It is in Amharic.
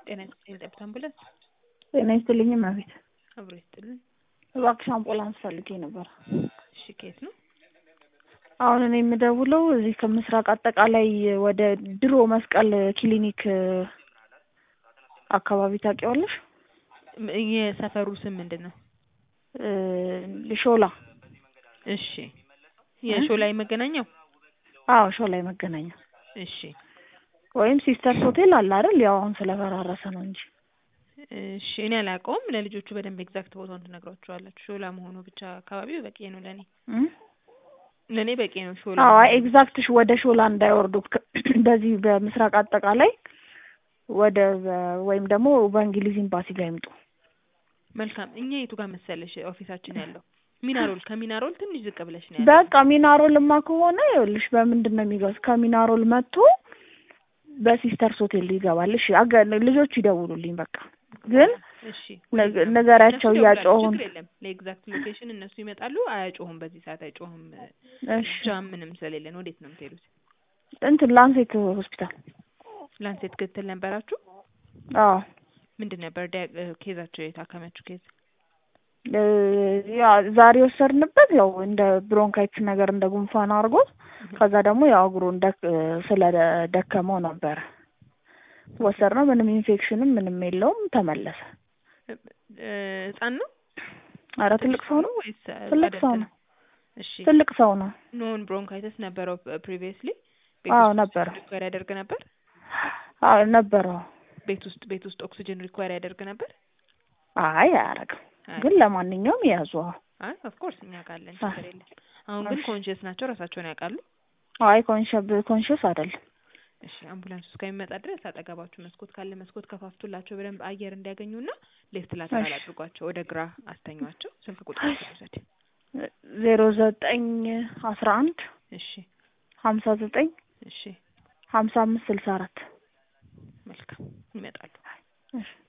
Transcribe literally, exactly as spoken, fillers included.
ጤና ይስጥልኝ ጠብታ አምቡላንስ። ጤና ይስጥልኝ እመቤት። አብሮ ይስጥልኝ። እባክሽ አምቡላንስ ፈልጌ ነበር። እሺ ከየት ነው? አሁን እኔ የምደውለው እዚህ ከምስራቅ አጠቃላይ ወደ ድሮ መስቀል ክሊኒክ አካባቢ ታውቂዋለሽ? የሰፈሩ ስም ምንድነው? ሾላ። እሺ የሾላ መገናኛው? አዎ ሾላ መገናኛው። እሺ ወይም ሲስተርስ ሆቴል አለ አይደል? ያው አሁን ስለፈራረሰ ነው እንጂ። እሺ እኔ አላውቀውም። ለልጆቹ በደንብ ኤግዛክት ቦታውን ትነግሯቸዋላችሁ። ሾላ መሆኑ ብቻ አካባቢው በቂ ነው ለኔ ለኔ በቂ ነው። ሾላ አዎ ኤግዛክትሽ ወደ ሾላ እንዳይወርዱ በዚህ በምስራቅ አጠቃላይ ወደ ወይም ደግሞ በእንግሊዝ ኤምባሲ ጋር ይምጡ። መልካም። እኛ የቱ ጋር መሰለሽ ኦፊሳችን ያለው? ሚናሮል። ከሚናሮል ትንሽ ዝቅ ብለሽ ነው ያለው። በቃ ሚናሮልማ ከሆነ ይኸውልሽ በምንድን ነው የሚገባው? ከሚናሮል መጥቶ በሲስተርስ ሆቴል ይገባል። እሺ ልጆቹ ይደውሉልኝ በቃ። ግን እሺ ነገራቸው እያጮሁን ችግር የለም። ለኤግዛክት ሎኬሽን እነሱ ይመጣሉ። አያጮሁም፣ በዚህ ሰዓት አይጮሁም። እሺ ጃም ምንም ስለሌለን ወዴት ነው የምትሄዱት? እንትን ላንሴት ሆስፒታል። ላንሴት ክትል ነበራችሁ? አዎ። ምንድን ነበር ኬዛቸው? የታከመችው ኬዝ? ያ ዛሬ ወሰድንበት ያው እንደ ብሮንካይትስ ነገር እንደ ጉንፋን አድርጎ ከዛ ደግሞ ያው እግሩ እንደ ስለደከመው ነበር ወሰድነው። ምንም ኢንፌክሽንም ምንም የለውም፣ ተመለሰ። ህፃን ነው? ኧረ ትልቅ ሰው ነው ወይስ ትልቅ ሰው ነው? እሺ ትልቅ ሰው ነው። ኖን ብሮንካይተስ ነበረው ፕሪቪየስሊ? አዎ ነበር። ሪኳየር ያደርግ ነበር? አዎ ነበር። ቤት ውስጥ ቤት ውስጥ ኦክሲጅን ሪኳየር ያደርግ ነበር? አይ አያረግም፣ ግን ለማንኛውም ያዙ። አይ ኦፍ ኮርስ እኛ ካለን ችግር የለም። አሁን ግን ኮንሺየስ ናቸው? ራሳቸውን ያውቃሉ? አይ ኮንሺየስ ኮንሺየስ አይደለም። እሺ አምቡላንስ እስከሚመጣ ድረስ አጠገባችሁ መስኮት ካለ መስኮት ከፋፍቱላቸው በደንብ አየር እንዲያገኙና ሌፍት ላተራል አድርጓቸው፣ ወደ ግራ አስተኛቸው። ስልክ ቁጥር ተሰጠ ዜሮ ዘጠኝ አስራ አንድ እሺ ሀምሳ ዘጠኝ እሺ ሀምሳ አምስት ስልሳ አራት። መልካም ይመጣሉ። እሺ